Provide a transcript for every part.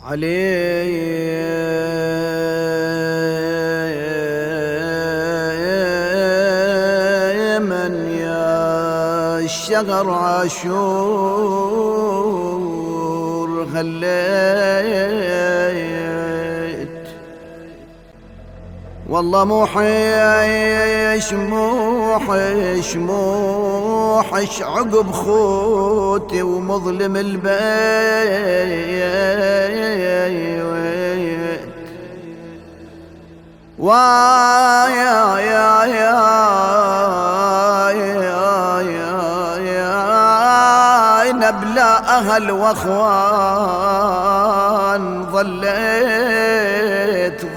علي من يا الشجر عاشور خليت والله موحش موحش موحش عقب خوتي ومظلم البيت ويا يا يا نبلا أهل وأخوان ظليت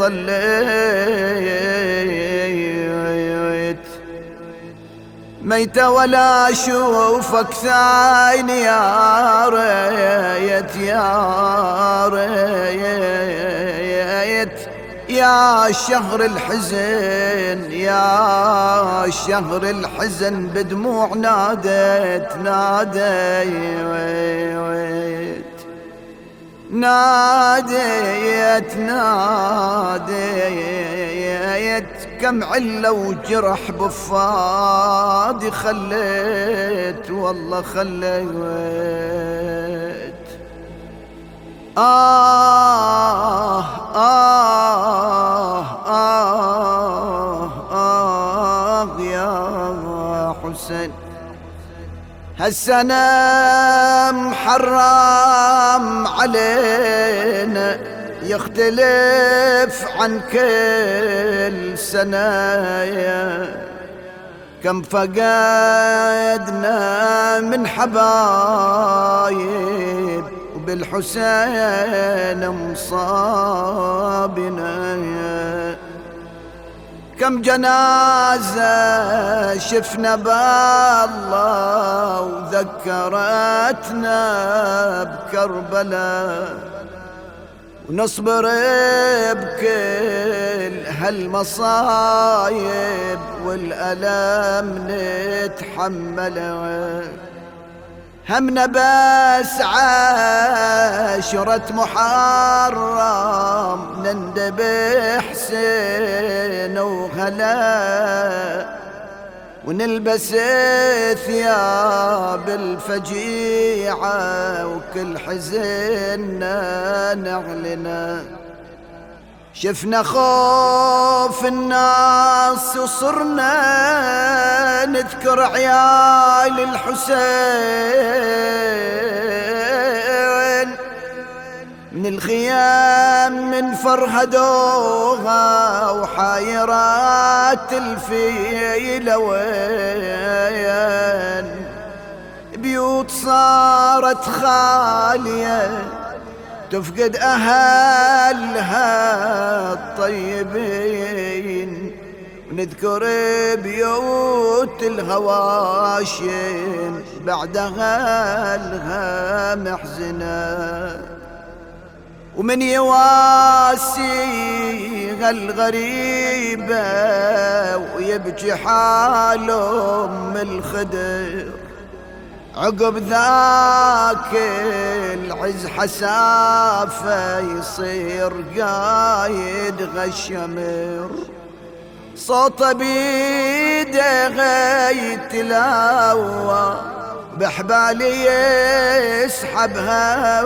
ميتة ولا أشوفك ثاني يا ريت يا ريت يا شهر الحزن يا شهر الحزن بدموع ناديت كم علة وجرح بفاضي خليت والله خليت آه آه آه آه يا حسين هالسنة محرم علينا يختلف عن كل سنة كم فقدنا من حبايب وبالحسين مصابنا كم جنازة شفنا بالله وذكرتنا بكربلاء ونصبر بكل هالمصايب والألم نتحمله همنا بس عاشرة محرم نندبح حسين وهلا ونلبس ثياب الفجيعة وكل حزننا نعلنا شفنا خوف الناس وصرنا نذكر عيال الحسين من الخيام من فرهدوها وحايرات الفيل وين بيوت صارت خالية تفقد أهلها الطيبين ونذكر بيوت الهواشم بعدها لها محزنة ومن يواسي الغريبة ويبكي حال أم الخدر عقب ذاك العز حسافة يصير قايد غشمر صوته بيده يتلاوى بحبالي يسحبها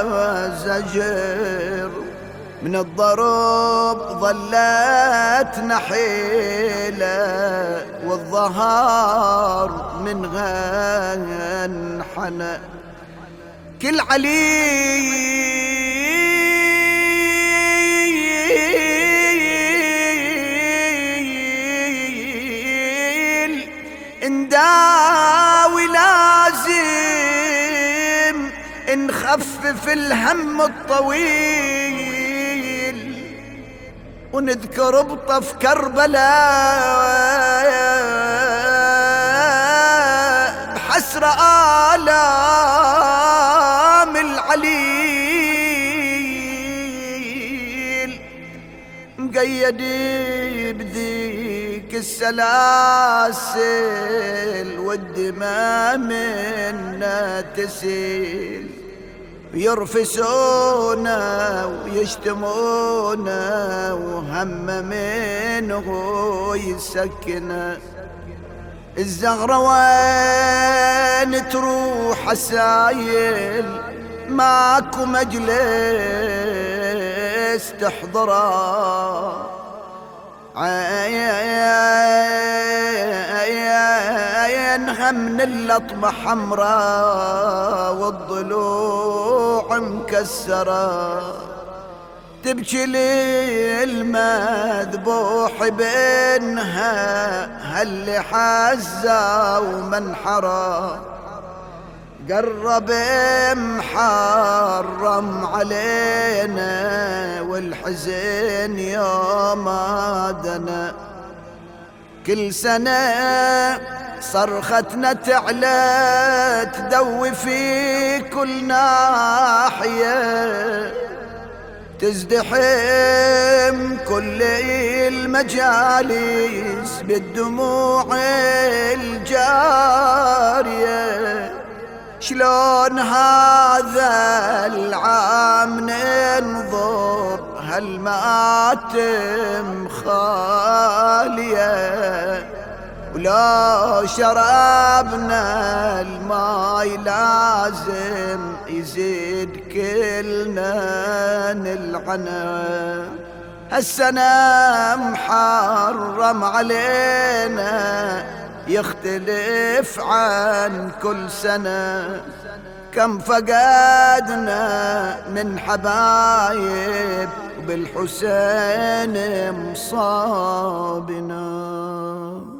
وزجر من الضرب ظلت نحيلة والظهر من غنحنة كل عليل انداوي لازم نخفف الهم الطويل ونذكر بطف كربلاء بحسرة آلام العليل مقيدي بذيك السلاسل والدماء منا تسيل يرفسونا ويشتمونا وهم منه يسكنا. الزغرة وين تروح السايل ماكو مجلس تحضره، عينها من اللطمة حمراء والضلوع مكسرة، تبكي لي المذبوح بينها هاللي حزة ومنحرة، قرب محرم علينا والحزن يوم دنا. كل سنة صرختنا تعلى تدوي في كل ناحية، تزدحم كل المجالس بالدموع الجارية. شلون هذا العام ننظر هالمآتم خالية، ولو شربنا الماي لازم يزيد كلنا نلعنه. هالسنة محرم علينا يختلف عن كل سنة، كم فقدنا من حبايب وبالحسين مصابنا.